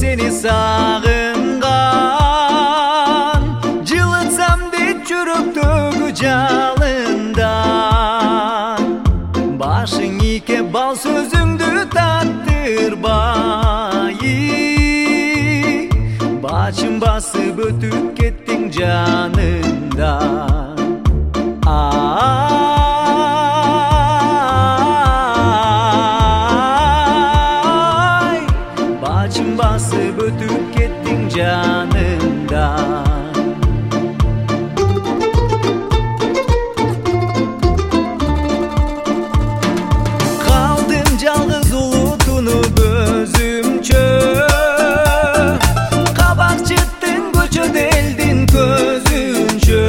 seni sağıngan, жылытсам деп жүрөктөгү жалындан. Башың ике бал сөзүңдү таттырбай, бачын басып өтүп кеттиң жанымдан. Ай, бачын басып өтүп кеттиң жанымдан. Жалгыз улутунуп өзүмчө, кабак чыттың көчөдө элдин көзүнчө.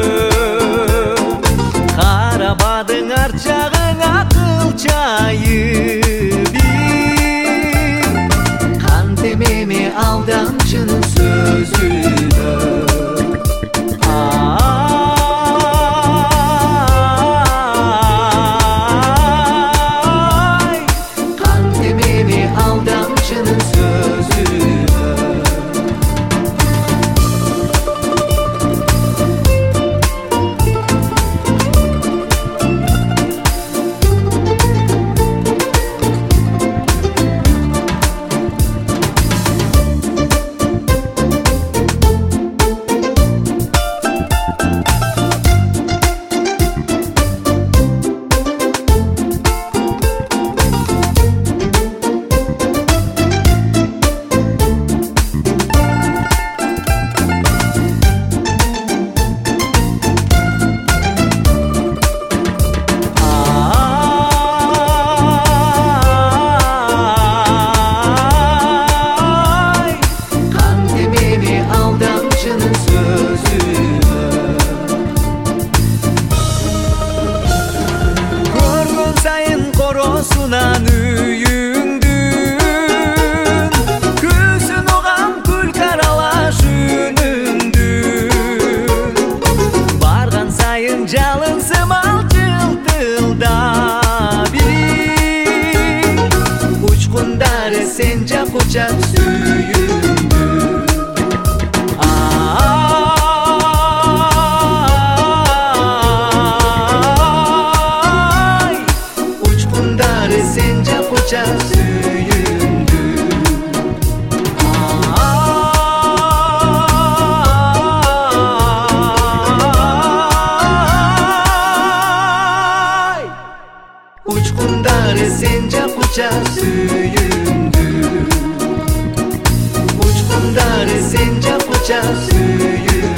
Карабадың арт жагыңа кылчайып, кантемеме алдамчынын сөзүнө. Korosунан үйүңдүн, күзүн оған күл каралаш үнүңдүн. Барган сайын жалын сымал жылтылдап, учкундары сен жак учат сүйүңдү. Sen jap uchat sүйүңдү. Учкундары сен жап учат сүйүңдү. Учкундары сен жап учат сүйүңдү.